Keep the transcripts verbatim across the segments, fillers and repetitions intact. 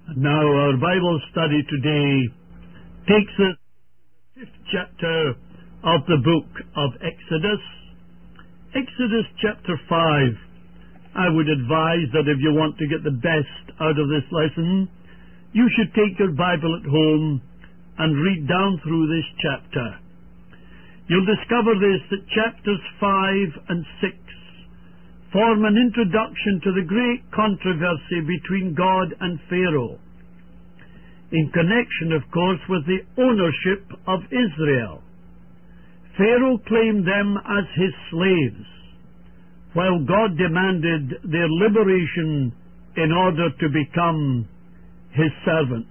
Now our Bible study today takes us to the fifth chapter of the book of Exodus. Exodus chapter five. I would advise that if you want to get the best out of this lesson, you should take your Bible at home and read down through this chapter. You'll discover this, that chapters five and six form an introduction to the great controversy between God and Pharaoh, in connection, of course, with the ownership of Israel. Pharaoh claimed them as his slaves, while God demanded their liberation in order to become his servants.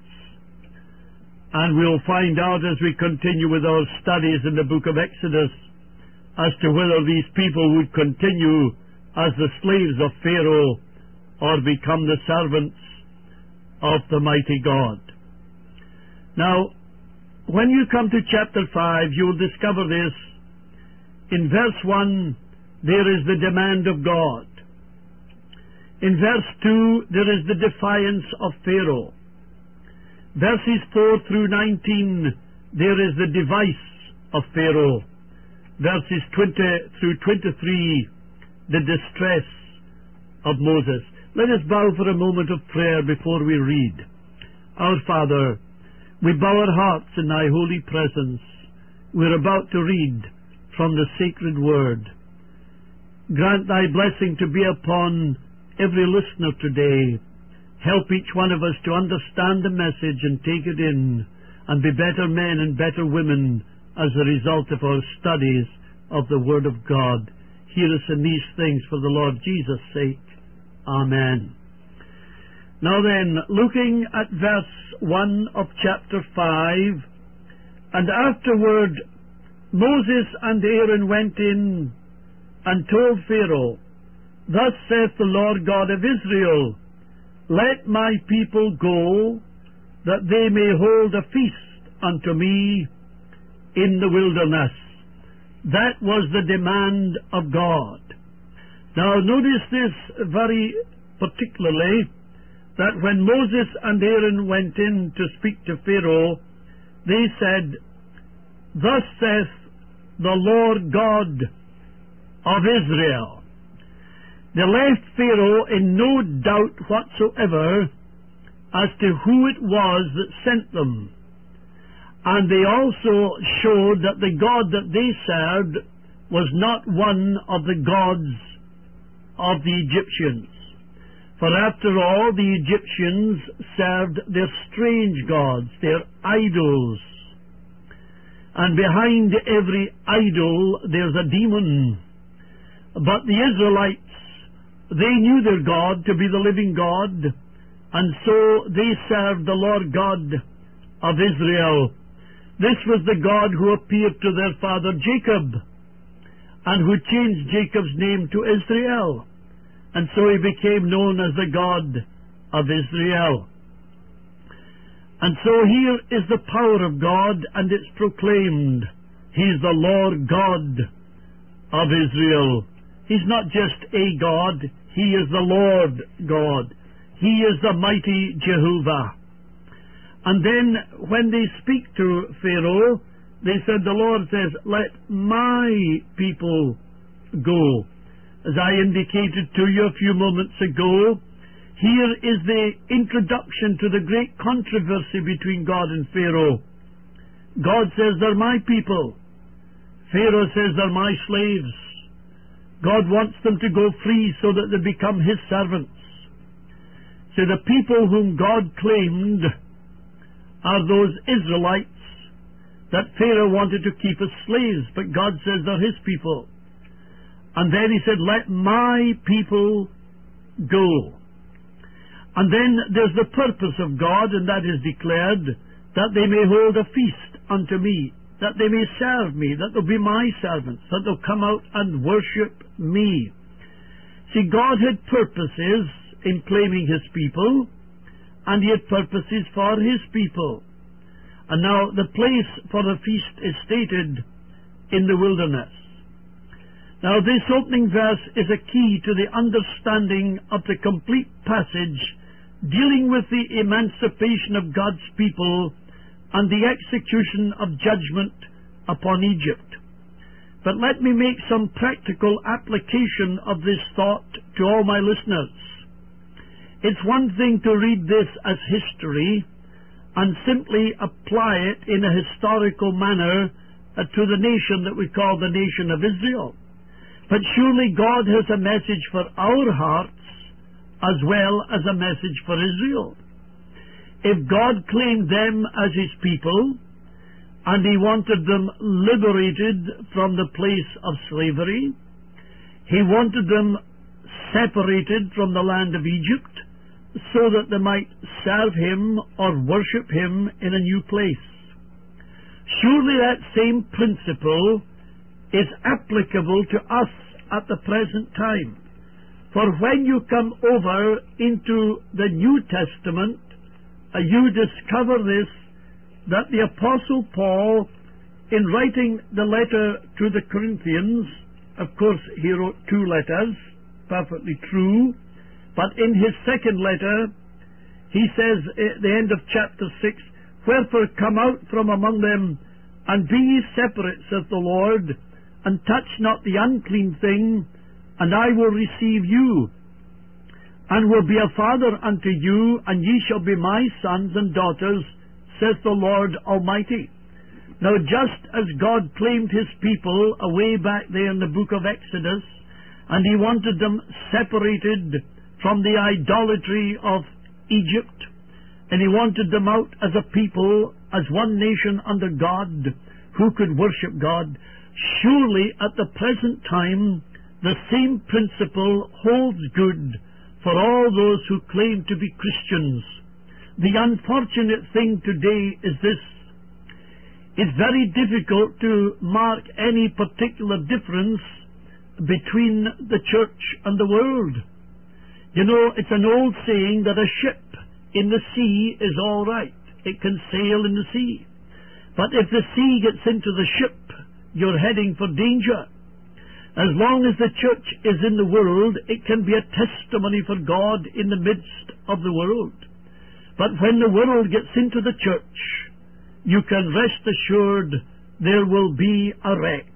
And we'll find out as we continue with our studies in the book of Exodus as to whether these people would continue as the slaves of Pharaoh or become the servants of the mighty God. Now, when you come to chapter five, you will discover this. In verse one, there is the demand of God. In verse two, there is the defiance of Pharaoh. Verses four through nineteen, there is the device of Pharaoh. Verses twenty through twenty-three, the distress of Moses. Let us bow for a moment of prayer before we read. Our Father, we bow our hearts in thy holy presence. We're about to read from the sacred word. Grant thy blessing to be upon every listener today. Help each one of us to understand the message and take it in, and be better men and better women as a result of our studies of the Word of God. Hear us in these things for the Lord Jesus' sake. Amen. Now then, looking at verse one of chapter five, and afterward Moses and Aaron went in and told Pharaoh, Thus saith the Lord God of Israel, Let my people go, that they may hold a feast unto me in the wilderness. That was the demand of God. Now notice this very particularly, that when Moses and Aaron went in to speak to Pharaoh, they said, Thus saith the Lord God of Israel. They left Pharaoh in no doubt whatsoever as to who it was that sent them. And they also showed that the God that they served was not one of the gods of the Egyptians. For after all, the Egyptians served their strange gods, their idols. And behind every idol there's a demon. But the Israelites, they knew their God to be the living God, and so they served the Lord God of Israel. This was the God who appeared to their father Jacob, and who changed Jacob's name to Israel, and so he became known as the God of Israel. And so here is the power of God, and it's proclaimed. He's the Lord God of Israel. He's not just a God, He is the Lord God. He is the mighty Jehovah. And then when they speak to Pharaoh, they said, the Lord says, Let my people go. As I indicated to you a few moments ago, here is the introduction to the great controversy between God and Pharaoh. God says, they're my people. Pharaoh says, they're my slaves. God wants them to go free so that they become His servants. So the people whom God claimed are those Israelites that Pharaoh wanted to keep as slaves, but God says they're His people. And then He said, Let my people go. And then there's the purpose of God, and that is declared, that they may hold a feast unto me, that they may serve me, that they'll be my servants, that they'll come out and worship me. See, God had purposes in claiming His people, and He had purposes for His people. And now the place for the feast is stated in the wilderness. Now this opening verse is a key to the understanding of the complete passage dealing with the emancipation of God's people and the execution of judgment upon Egypt. But let me make some practical application of this thought to all my listeners. It's one thing to read this as history and simply apply it in a historical manner uh, to the nation that we call the nation of Israel. But surely God has a message for our hearts as well as a message for Israel. If God claimed them as his people, and he wanted them liberated from the place of slavery, he wanted them separated from the land of Egypt so that they might serve him or worship him in a new place. Surely that same principle is applicable to us at the present time. For when you come over into the New Testament, uh, you discover this, that the Apostle Paul, in writing the letter to the Corinthians, of course he wrote two letters, perfectly true, but in his second letter, he says at the end of chapter six, "Wherefore come out from among them, and be ye separate, saith the Lord, and touch not the unclean thing, and I will receive you, and will be a father unto you, and ye shall be my sons and daughters, saith the Lord Almighty." Now, just as God claimed his people away back there in the book of Exodus, and he wanted them separated from the idolatry of Egypt, and he wanted them out as a people, as one nation under God, who could worship God, surely at the present time the same principle holds good for all those who claim to be Christians. The unfortunate thing today is this: it's very difficult to mark any particular difference between the church and the world. You know, it's an old saying that a ship in the sea is all right. It can sail in the sea. But if the sea gets into the ship, you're heading for danger. As long as the church is in the world, it can be a testimony for God in the midst of the world. But when the world gets into the church, you can rest assured there will be a wreck,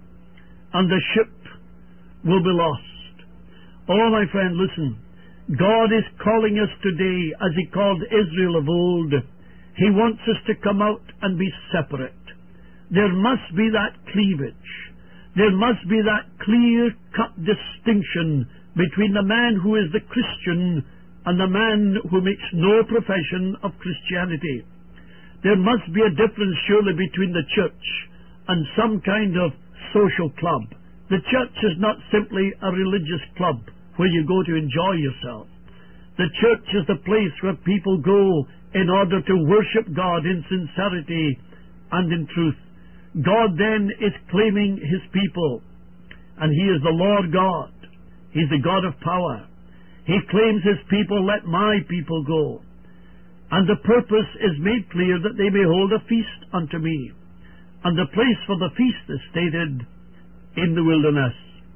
and the ship will be lost. Oh, my friend, listen. God is calling us today as he called Israel of old. He wants us to come out and be separate. There must be that cleavage. There must be that clear-cut distinction between the man who is the Christian and the man who makes no profession of Christianity. There must be a difference surely between the church and some kind of social club. The church is not simply a religious club where you go to enjoy yourself. The church is the place where people go in order to worship God in sincerity and in truth. God then is claiming his people, and he is the Lord God. He's the God of power. He claims his people, "Let my people go." And the purpose is made clear that they may hold a feast unto me. And the place for the feast is stated in the wilderness.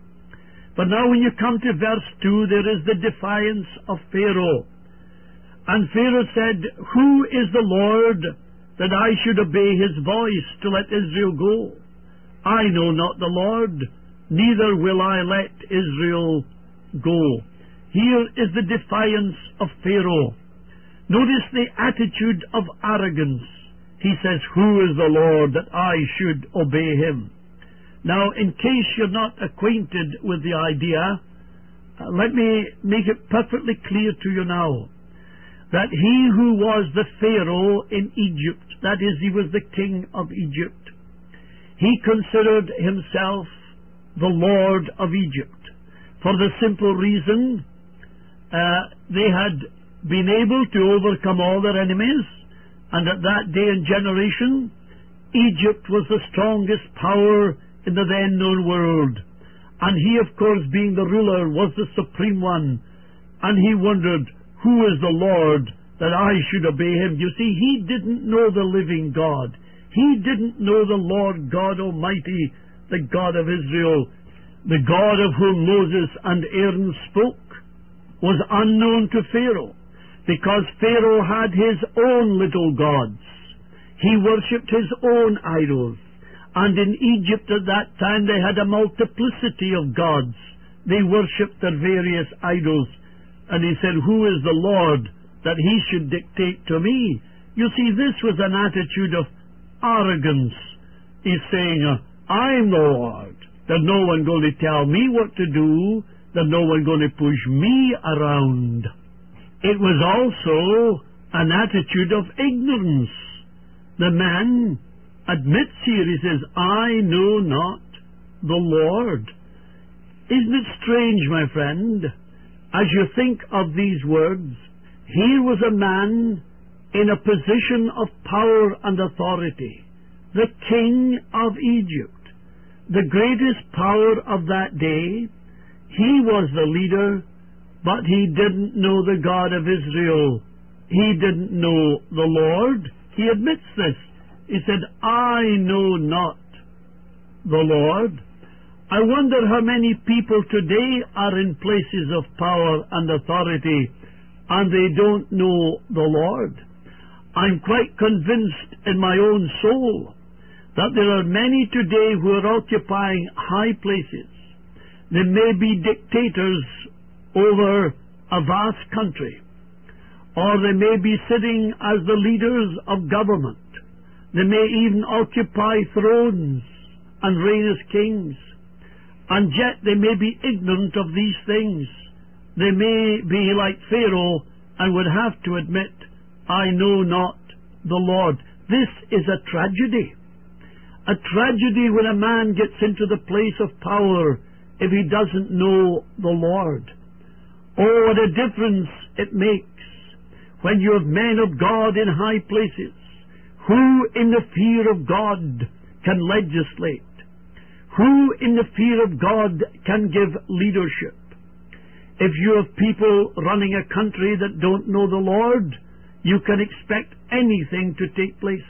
But now when you come to verse two, there is the defiance of Pharaoh. And Pharaoh said, "Who is the Lord that I should obey his voice to let Israel go? I know not the Lord, neither will I let Israel go." Here is the defiance of Pharaoh. Notice the attitude of arrogance. He says, "Who is the Lord that I should obey him?" Now, in case you're not acquainted with the idea, uh, let me make it perfectly clear to you now that he who was the Pharaoh in Egypt, that is, he was the king of Egypt, he considered himself the Lord of Egypt, for the simple reason uh, they had been able to overcome all their enemies, and at that day and generation, Egypt was the strongest power in the then known world, and he, of course, being the ruler, was the supreme one, and he wondered, "Who is the Lord that I should obey him?" You see, he didn't know the living God. He didn't know the Lord God Almighty, the God of Israel. The God of whom Moses and Aaron spoke was unknown to Pharaoh, because Pharaoh had his own little gods. He worshipped his own idols. And in Egypt at that time they had a multiplicity of gods. They worshipped their various idols. And he said, who is the Lord that he should dictate to me? You see, this was an attitude of arrogance. He's saying, I'm the Lord. There's no one going to tell me what to do. There's no one going to push me around. It was also an attitude of ignorance. The man admits here, he says, I know not the Lord. Isn't it strange, my friend, as you think of these words, here was a man in a position of power and authority, the king of Egypt, the greatest power of that day. He was the leader, but he didn't know the God of Israel. He didn't know the Lord. He admits this. He said, I know not the Lord. I wonder how many people today are in places of power and authority and they don't know the Lord. I'm quite convinced in my own soul that there are many today who are occupying high places. They may be dictators over a vast country, or they may be sitting as the leaders of government. They may even occupy thrones and reign as kings, and yet they may be ignorant of these things. They may be like Pharaoh and would have to admit, I know not the Lord. This is a tragedy. A tragedy when a man gets into the place of power if he doesn't know the Lord. Oh, what a difference it makes when you have men of God in high places who in the fear of God can legislate, who in the fear of God can give leadership. If you have people running a country that don't know the Lord, you can expect anything to take place.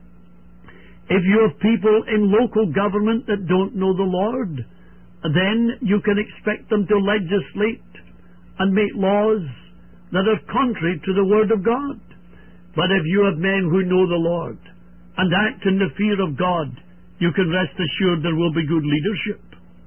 If you have people in local government that don't know the Lord, then you can expect them to legislate and make laws that are contrary to the Word of God. But if you have men who know the Lord and act in the fear of God, you can rest assured there will be good leadership.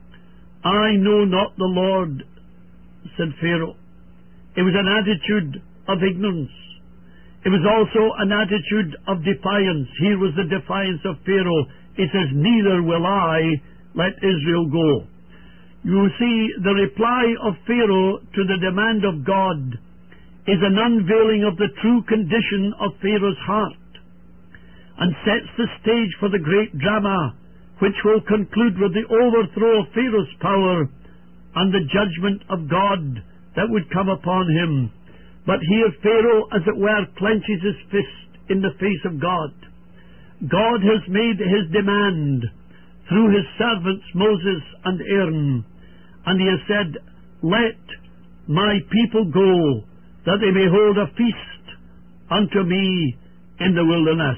I know not the Lord, said Pharaoh. It was an attitude of ignorance. It was also an attitude of defiance. Here was the defiance of Pharaoh. It says, neither will I let Israel go. You see, the reply of Pharaoh to the demand of God is an unveiling of the true condition of Pharaoh's heart and sets the stage for the great drama which will conclude with the overthrow of Pharaoh's power and the judgment of God that would come upon him. But here Pharaoh, as it were, clenches his fist in the face of God. God has made his demand through his servants Moses and Aaron, and he has said, let my people go, that they may hold a feast unto me in the wilderness.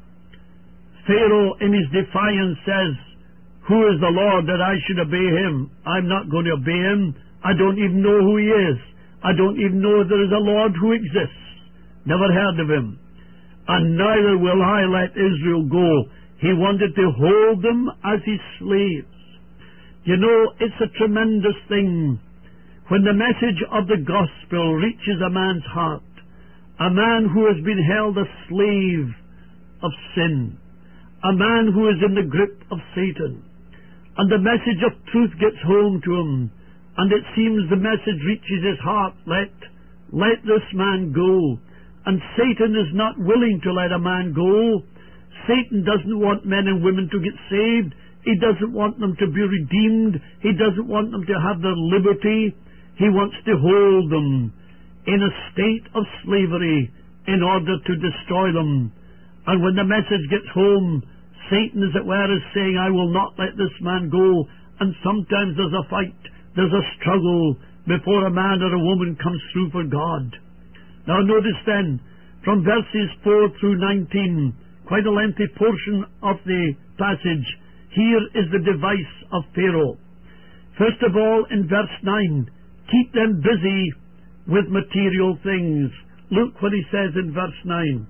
Pharaoh in his defiance says, who is the Lord that I should obey him? I'm not going to obey him. I don't even know who he is. I don't even know if there is a Lord who exists. Never heard of him. And neither will I let Israel go. He wanted to hold them as his slaves. You know, it's a tremendous thing when the message of the gospel reaches a man's heart, a man who has been held a slave of sin, a man who is in the grip of Satan, and the message of truth gets home to him, and it seems the message reaches his heart, let, let this man go. And Satan is not willing to let a man go. Satan doesn't want men and women to get saved. He doesn't want them to be redeemed. He doesn't want them to have their liberty. He wants to hold them in a state of slavery in order to destroy them. And when the message gets home, Satan, as it were, is saying, I will not let this man go. And sometimes there's a fight, there's a struggle before a man or a woman comes through for God. Now notice then, from verses four through nineteen, quite a lengthy portion of the passage, here is the device of Pharaoh. First of all, in verse nine, keep them busy with material things. look what he says in verse nine.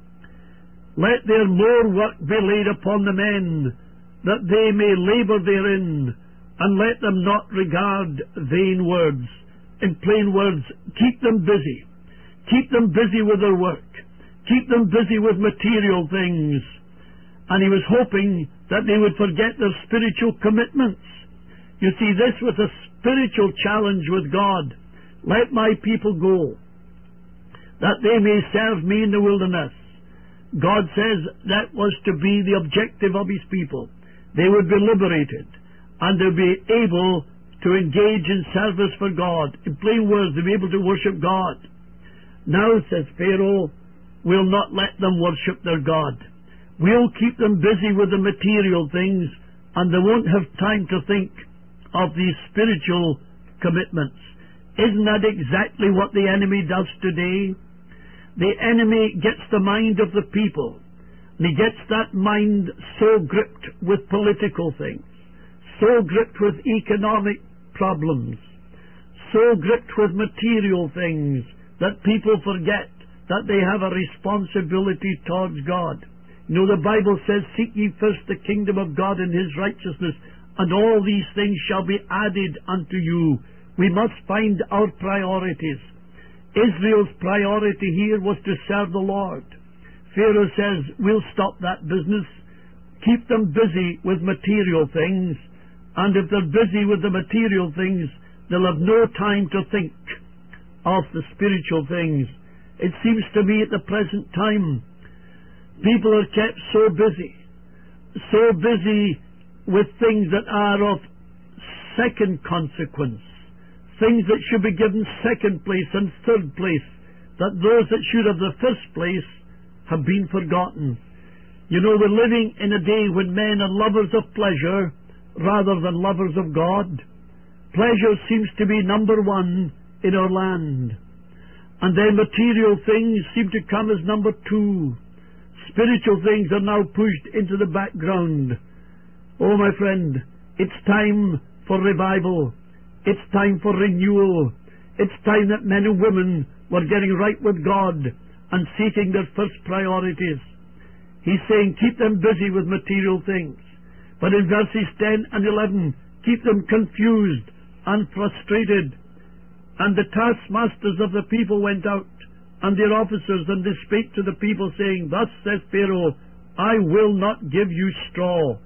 Let their more work be laid upon the men, that they may labour therein, and let them not regard vain words. In plain words, keep them busy. Keep them busy with their work. Keep them busy with material things. And he was hoping that they would forget their spiritual commitments. You see, this was a spiritual challenge with God. Let my people go, that they may serve me in the wilderness. God says that was to be the objective of his people. They would be liberated, and they'd be able to engage in service for God. In plain words, they'd be able to worship God. Now, says Pharaoh, we'll not let them worship their God. We'll keep them busy with the material things, and they won't have time to think of these spiritual commitments. Isn't that exactly what the enemy does today? The enemy gets the mind of the people, and he gets that mind so gripped with political things, so gripped with economic problems, so gripped with material things, that people forget that they have a responsibility towards God. You know, the Bible says, seek ye first the kingdom of God and his righteousness, and all these things shall be added unto you. We must find our priorities. Israel's priority here was to serve the Lord. Pharaoh says, we'll stop that business. Keep them busy with material things, and if they're busy with the material things, they'll have no time to think of the spiritual things. It seems to me at the present time, people are kept so busy, so busy with things that are of second consequence, things that should be given second place and third place, that those that should have the first place have been forgotten. You know, we're living in a day when men are lovers of pleasure rather than lovers of God. Pleasure seems to be number one in our land, and then material things seem to come as number two. Spiritual things are now pushed into the background. Oh, my friend, it's time for revival. It's time for renewal. It's time that men and women were getting right with God and seeking their first priorities. He's saying, keep them busy with material things. But in verses ten and eleven, keep them confused and frustrated. And the taskmasters of the people went out, and their officers, and they spake to the people, saying, thus says Pharaoh, I will not give you straw.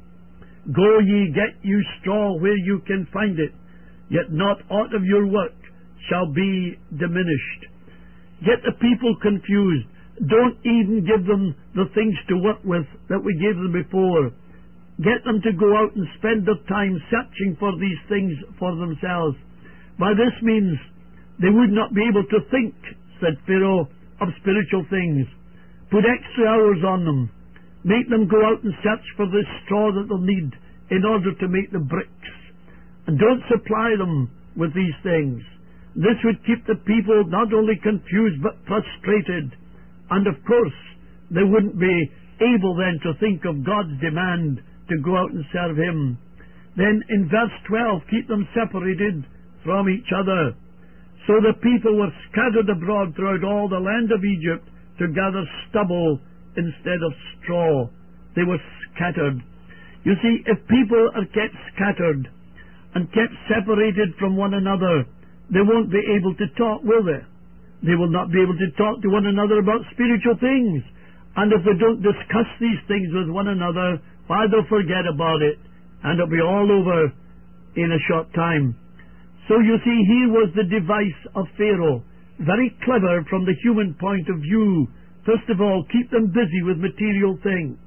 Go ye, get you straw where you can find it, yet not aught of your work shall be diminished. Get the people confused. Don't even give them the things to work with that we gave them before. Get them to go out and spend their time searching for these things for themselves. By this means, they would not be able to think, said Pharaoh, of spiritual things. Put extra hours on them. Make them go out and search for the straw that they'll need in order to make the bricks. And don't supply them with these things. This would keep the people not only confused but frustrated. And of course, they wouldn't be able then to think of God's demand to go out and serve him. Then in verse twelve, keep them separated from each other. So the people were scattered abroad throughout all the land of Egypt to gather stubble instead of straw. They were scattered. You see, if people are kept scattered and kept separated from one another, they won't be able to talk, will they? They will not be able to talk to one another about spiritual things. And if they don't discuss these things with one another, why, they'll forget about it, and it'll be all over in a short time. So you see, here was the device of Pharaoh. Very clever from the human point of view. First of all, keep them busy with material things.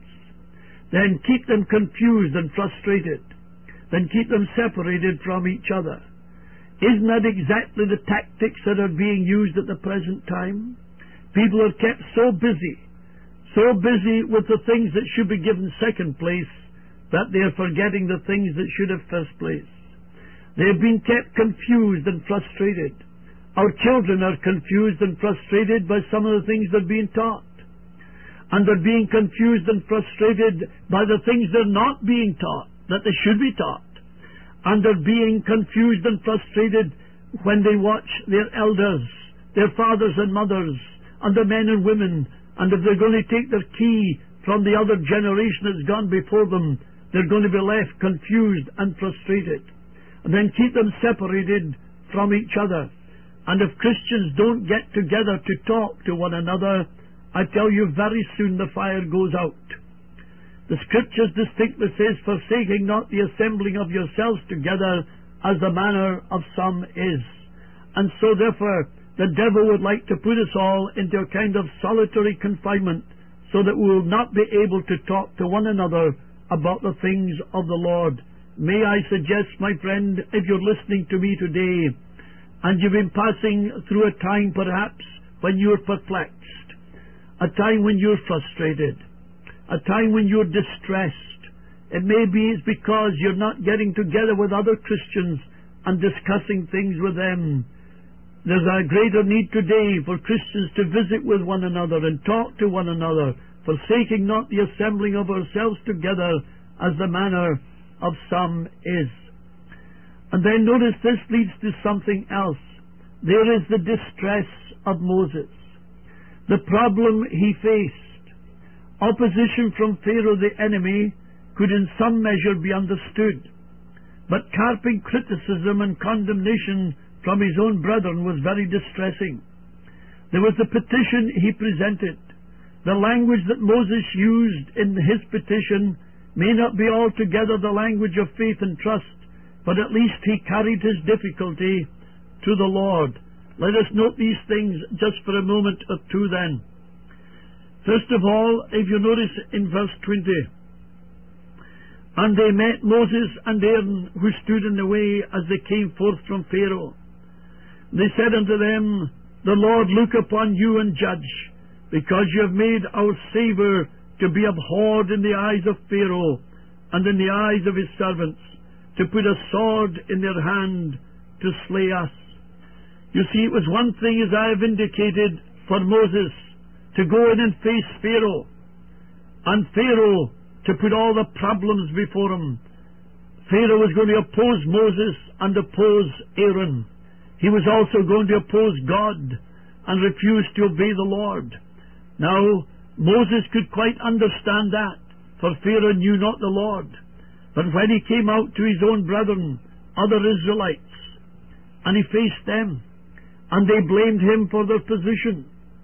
Then keep them confused and frustrated. Then keep them separated from each other. Isn't that exactly the tactics that are being used at the present time? People are kept so busy, so busy with the things that should be given second place, that they are forgetting the things that should have first place. They have been kept confused and frustrated. Our children are confused and frustrated by some of the things they're being taught. And they're being confused and frustrated by the things they're not being taught, that they should be taught. And they're being confused and frustrated when they watch their elders, their fathers and mothers, and the men and women, and if they're going to take their key from the other generation that's gone before them, they're going to be left confused and frustrated, and then keep them separated from each other. And if Christians don't get together to talk to one another, I tell you, very soon the fire goes out. The Scriptures distinctly says, forsaking not the assembling of yourselves together, as the manner of some is. And so therefore, the devil would like to put us all into a kind of solitary confinement, so that we will not be able to talk to one another about the things of the Lord. May I suggest, my friend, if you're listening to me today, and you've been passing through a time perhaps when you're perplexed, a time when you're frustrated, a time when you're distressed, it may be it's because you're not getting together with other Christians and discussing things with them. There's a greater need today for Christians to visit with one another and talk to one another, forsaking not the assembling of ourselves together, as the manner of some is. And then notice this leads to something else. There is the distress of Moses, the problem he faced. Opposition from Pharaoh the enemy could in some measure be understood, but carping criticism and condemnation from his own brethren was very distressing. There was the petition he presented. The language that Moses used in his petition may not be altogether the language of faith and trust, but at least he carried his difficulty to the Lord. Let us note these things just for a moment or two then. First of all, if you notice in verse twenty, and they met Moses and Aaron, who stood in the way as they came forth from Pharaoh. They said unto them, the Lord look upon you and judge, because you have made our Saviour to be abhorred in the eyes of Pharaoh, and in the eyes of his servants, to put a sword in their hand to slay us. You see, it was one thing, as I have indicated, for Moses to go in and face Pharaoh, and Pharaoh to put all the problems before him. Pharaoh was going to oppose Moses and oppose Aaron. He was also going to oppose God and refuse to obey the Lord. Now, Moses could quite understand that, for Pharaoh knew not the Lord. But when he came out to his own brethren, other Israelites, and he faced them, and they blamed him for their position,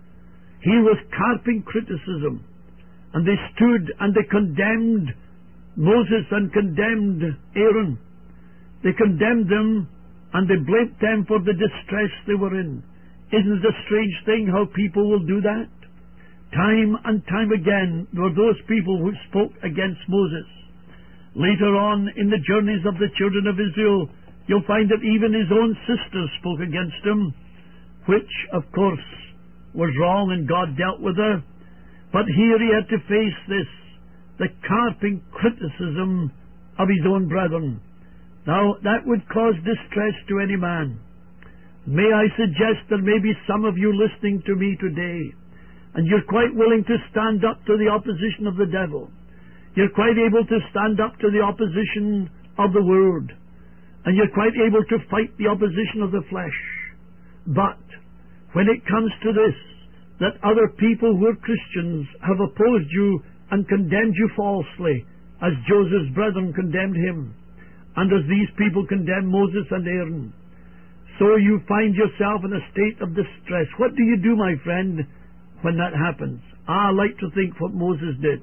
he was carping criticism, and they stood and they condemned Moses and condemned Aaron. They condemned them and they blamed them for the distress they were in. Isn't it a strange thing how people will do that? Time and time again there were those people who spoke against Moses. Later on in the journeys of the children of Israel, you'll find that even his own sisters spoke against him, which, of course, was wrong, and God dealt with her. But here he had to face this, the carping criticism of his own brethren. Now, that would cause distress to any man. May I suggest there may be some of you listening to me today, and you're quite willing to stand up to the opposition of the devil. You're quite able to stand up to the opposition of the world, and you're quite able to fight the opposition of the flesh. But when it comes to this, that other people who are Christians have opposed you and condemned you falsely, as Joseph's brethren condemned him, and as these people condemned Moses and Aaron, so you find yourself in a state of distress. What do you do, my friend, when that happens? I like to think what Moses did.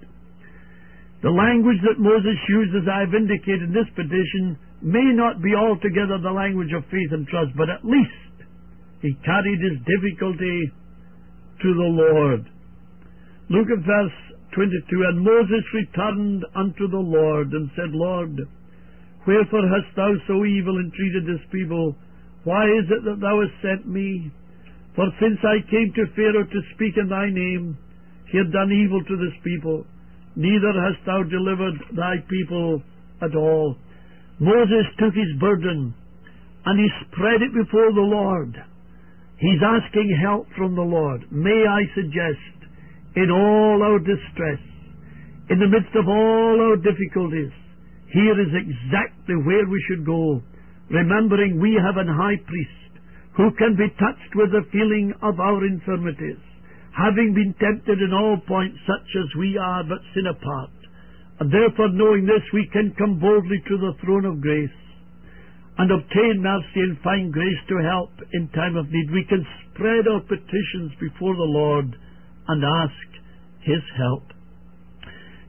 The language that Moses used, as I have indicated in this petition, may not be altogether the language of faith and trust, but at least he carried his difficulty to the Lord. Look at verse twenty-two. And Moses returned unto the Lord and said, Lord, wherefore hast thou so evil entreated this people? Why is it that thou hast sent me? For since I came to Pharaoh to speak in thy name, he had done evil to this people. Neither hast thou delivered thy people at all. Moses took his burden and he spread it before the Lord. He's asking help from the Lord. May I suggest, in all our distress, in the midst of all our difficulties, here is exactly where we should go, remembering we have an high priest who can be touched with the feeling of our infirmities, having been tempted in all points such as we are, but sin apart. And therefore, knowing this, we can come boldly to the throne of grace and obtain mercy and find grace to help in time of need. We can spread our petitions before the Lord and ask His help.